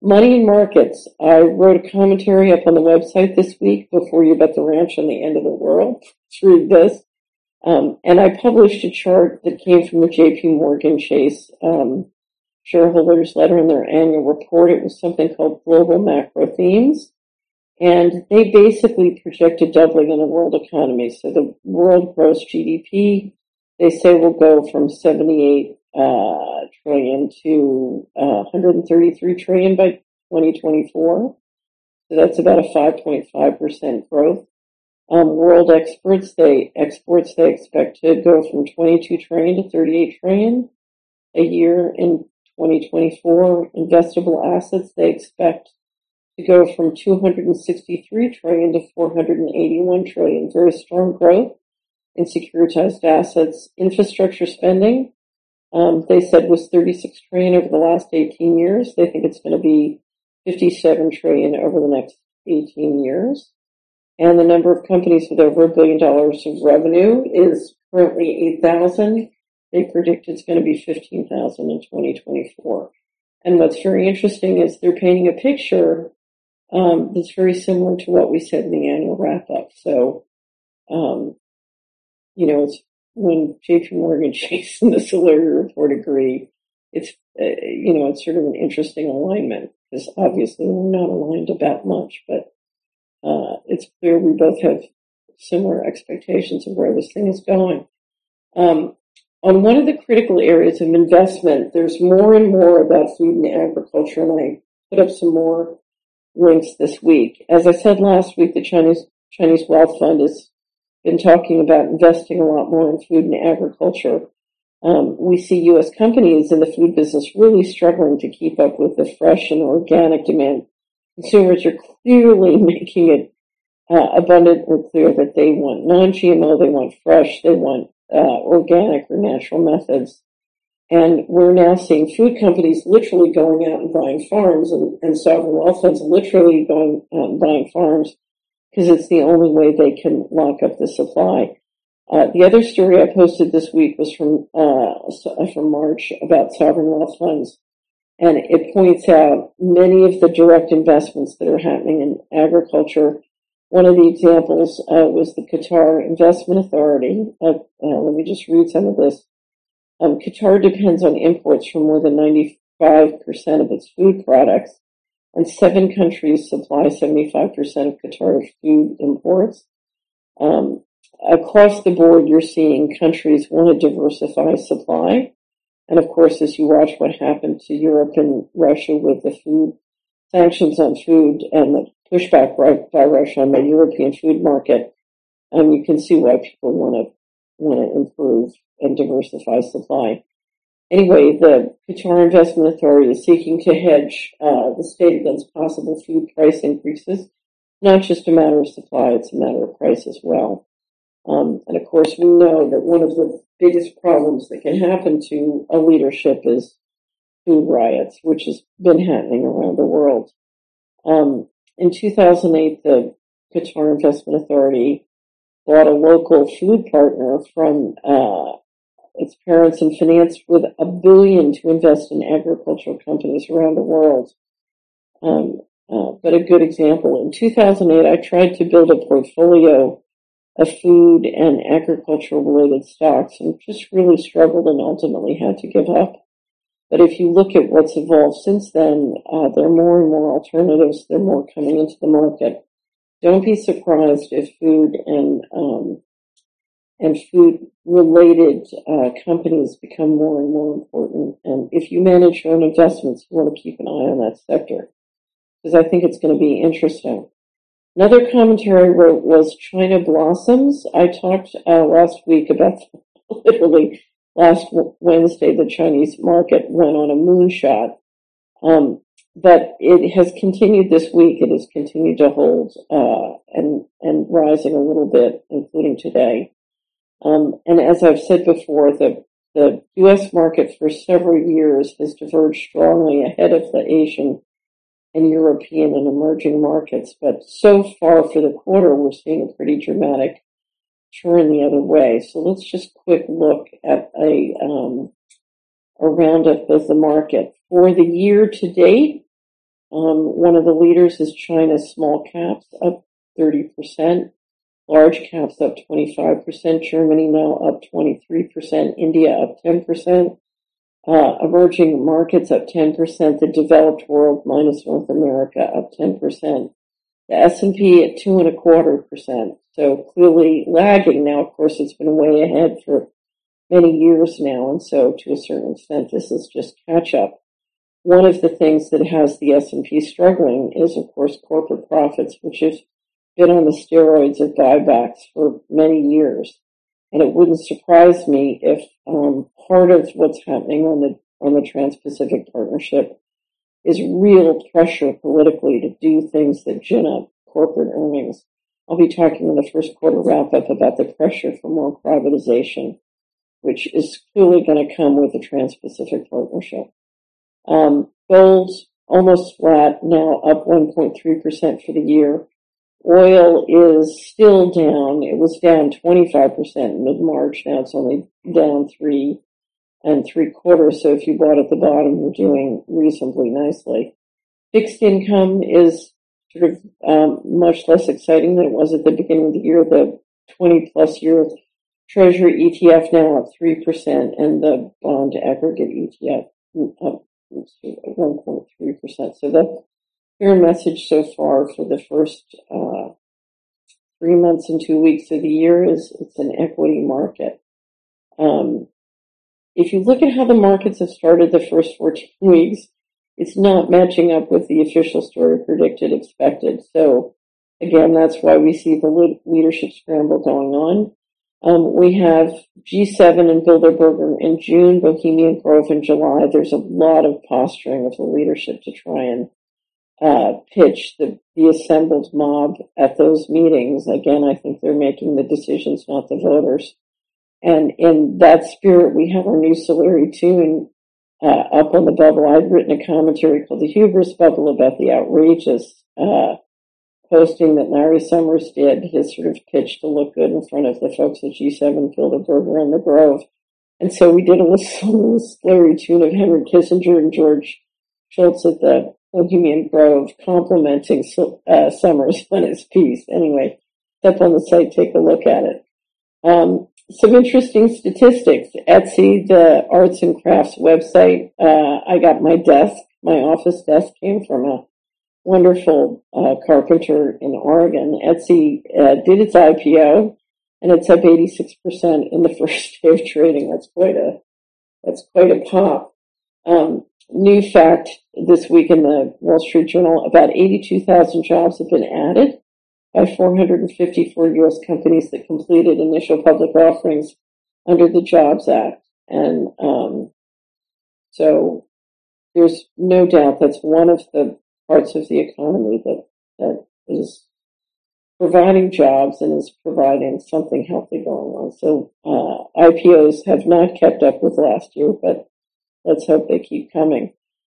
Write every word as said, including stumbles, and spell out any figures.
Money in markets. I wrote a commentary up on the website this week before you bet the ranch on the end of the world. Let's read this. Um, and I published a chart that came from the J P Morgan Chase um, shareholders letter in their annual report. It was something called Global Macro Themes. And they basically project a doubling in the world economy. So the world gross G D P, they say, will go from seventy-eight uh, trillion to uh, one hundred thirty-three trillion by twenty twenty-four. So that's about a five point five percent growth. Um, world exports, they exports they expect to go from twenty-two trillion to thirty-eight trillion a year in twenty twenty-four. Investable assets, they expect to go from two hundred sixty-three trillion to four hundred eighty-one trillion. Very strong growth in securitized assets. Infrastructure spending, um, they said, was thirty-six trillion over the last eighteen years. They think it's going to be fifty-seven trillion over the next eighteen years. And the number of companies with over a billion dollars of revenue is currently eight thousand. They predict it's going to be fifteen thousand in twenty twenty-four. And what's very interesting is they're painting a picture um, that's very similar to what we said in the annual wrap-up. So, um, you know, it's when J P Morgan Chase and the Solari report agree, it's, uh, you know, it's sort of an interesting alignment because obviously we're not aligned about much, but uh, it's clear we both have similar expectations of where this thing is going. Um, on one of the critical areas of investment, there's more and more about food and agriculture, and I put up some more links this week. As I said last week, the Chinese Chinese Wealth Fund has been talking about investing a lot more in food and agriculture. Um, we see U S companies in the food business really struggling to keep up with the fresh and organic demand. Consumers are clearly making it uh, abundantly clear that they want non-G M O, they want fresh, they want uh, organic or natural methods. And we're now seeing food companies literally going out and buying farms, and, and sovereign wealth funds literally going out and buying farms because it's the only way they can lock up the supply. Uh, the other story I posted this week was from uh, from March about sovereign wealth funds, and it points out many of the direct investments that are happening in agriculture. One of the examples uh, was the Qatar Investment Authority. Uh, uh, let me just read some of this. Um, Qatar depends on imports for more than ninety-five percent of its food products, and seven countries supply seventy-five percent of Qatar's food imports. Um, across the board, you're seeing countries want to diversify supply. And of course, as you watch what happened to Europe and Russia with the food sanctions on food and the pushback by Russia on the European food market, um, you can see why people want to want to improve and diversify supply. Anyway, the Qatar Investment Authority is seeking to hedge uh, the state against possible food price increases. Not just a matter of supply, it's a matter of price as well. Um, and of course, we know that one of the biggest problems that can happen to a leadership is food riots, which has been happening around the world. Um, in two thousand eight, the Qatar Investment Authority bought a local food partner from uh, its parents and financed with a billion to invest in agricultural companies around the world. Um, uh, but a good example, in two thousand eight, I tried to build a portfolio of food and agricultural related stocks and just really struggled and ultimately had to give up. But if you look at what's evolved since then, uh, there are more and more alternatives. There are more coming into the market. Don't be surprised if food and um, and food-related uh, companies become more and more important. And if you manage your own investments, you want to keep an eye on that sector because I think it's going to be interesting. Another commentary I wrote was China Blossoms. I talked uh, last week about literally last Wednesday the Chinese market went on a moonshot. Um, but it has continued this week. It has continued to hold uh, and and rising a little bit, including today. Um, and as I've said before, the the U S market for several years has diverged strongly ahead of the Asian and European and emerging markets. But so far for the quarter, we're seeing a pretty dramatic turn the other way. So let's just quick look at a um, a roundup of the market. For the year to date, Um, one of the leaders is China's small caps, up thirty percent. Large caps up twenty-five percent. Germany now up twenty-three percent. India up ten percent. Uh, emerging markets up ten percent. The developed world minus North America up ten percent. The S and P at two and a quarter percent. So clearly lagging. Now, of course, it's been way ahead for many years now. And so to a certain extent, this is just catch up. One of the things that has the S and P struggling is, of course, corporate profits, which have been on the steroids of buybacks for many years. And it wouldn't surprise me if um, part of what's happening on the on the Trans-Pacific Partnership is real pressure politically to do things that gin up corporate earnings. I'll be talking in the first quarter wrap-up about the pressure for more privatization, which is clearly going to come with the Trans-Pacific Partnership. Um, gold almost flat, now up one point three percent for the year. Oil is still down. It was down twenty-five percent in mid-March. Now it's only down three and three quarters. So if you bought at the bottom, you're doing reasonably nicely. Fixed income is sort of um, much less exciting than it was at the beginning of the year. The twenty plus year Treasury E T F now up three percent, and the bond aggregate E T F up one point three percent. So the clear message so far for the first uh, three months and two weeks of the year is it's an equity market. Um, if you look at how the markets have started the first fourteen weeks, it's not matching up with the official story predicted, expected. So again, that's why we see the leadership scramble going on. Um, we have G seven in Bilderberger in June, Bohemian Grove in July. There's a lot of posturing of the leadership to try and uh, pitch the, the assembled mob at those meetings. Again, I think they're making the decisions, not the voters. And in that spirit, we have our new Solari tune uh, up on the bubble. I'd written a commentary called The Hubris Bubble about the outrageous uh, posting that Larry Summers did, his sort of pitch to look good in front of the folks at G seven, Bilderberger, and the Grove. And so we did a little Larry tune of Henry Kissinger and George Shultz at the Bohemian Grove complimenting uh, Summers on his piece. Anyway, up on the site, take a look at it. Um, some interesting statistics. Etsy, the arts and crafts website, uh, I got my desk, my office desk came from a wonderful uh, carpenter in Oregon. Etsy uh, did its I P O, and it's up eighty-six percent in the first day of trading. That's quite a that's quite a pop. Um, new fact this week in the Wall Street Journal: about eighty-two thousand jobs have been added by four hundred fifty-four U S companies that completed initial public offerings under the Jobs Act. And um, so there's no doubt that's one of the parts of the economy that, that is providing jobs and is providing something healthy going on. So uh, I P Os have not kept up with last year, but let's hope they keep coming.